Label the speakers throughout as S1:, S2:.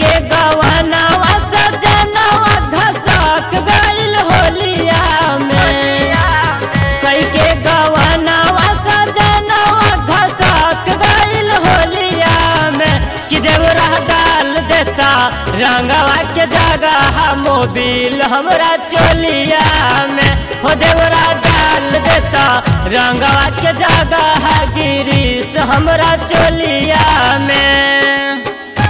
S1: के गवनवा सजनवा घसक गइल होलिया में, कई के गवनवा सजनवा घसक गइल होलिया में, कि देवरा डाल देता रंगवा के जगह मोबिल हमरा चोलिया में, हो देवरा डाल देता रंगवा के जगह गिरीश हमरा चोलिया में।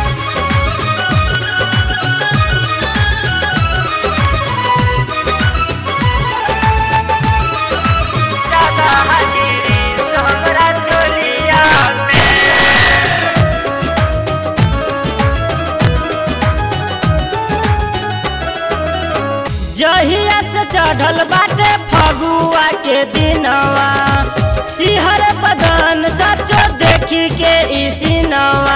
S1: जहिया से चढ़ल बाटे फगुआ के दिनवा, सिहर बदन सचो देखी के इसिनवा,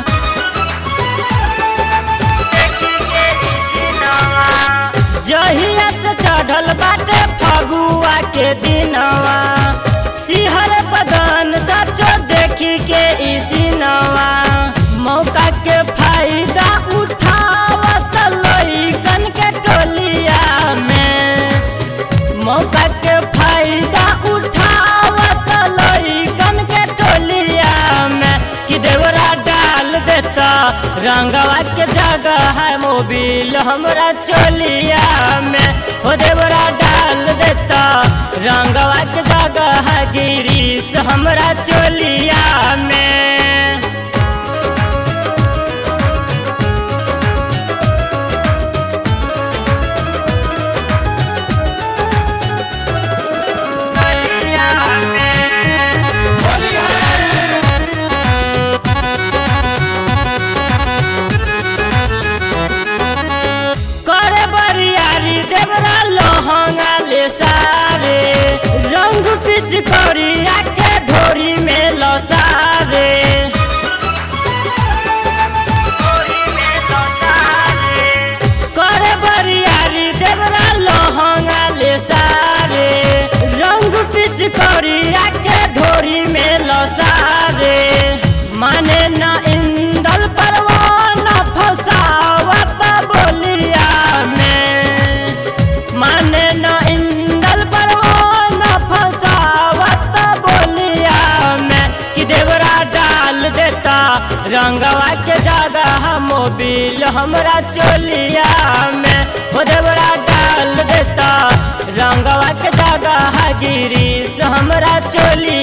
S1: जहिया से चढ़ल बाटे फगुआ के दिनवा, सिहर बदन सचो देखी के इसिनवा, मौका के फायदा उठावत लइकन के टोलिया में, मौका के फायदा उठावत लइकन के टोलिया में, कि देवरा डाल देता रंगवा के जगह मोबिल हमरा चोलिया में, हो देवरा डाल देता रंगवा के जगह गिरीश हमरा चोलिया में। देवरा लहंगा ले सारे रंग पिचकारिया के ढोरी में लसारे, करे बरियारी देवरा लहंगा ले सारे रंग पिचकारिया के ढोरी में लसारे, माने न इंदल परवाना फसावत बोलिया में, माने न इंदल परवाना फसावत बोलिया में, कि देवरा डाल देता रंगवा के जगह मोबिल हमरा चोलिया में, हो देवरा डाल देता रंगवा के जगह गिरीश हमरा चोलिया।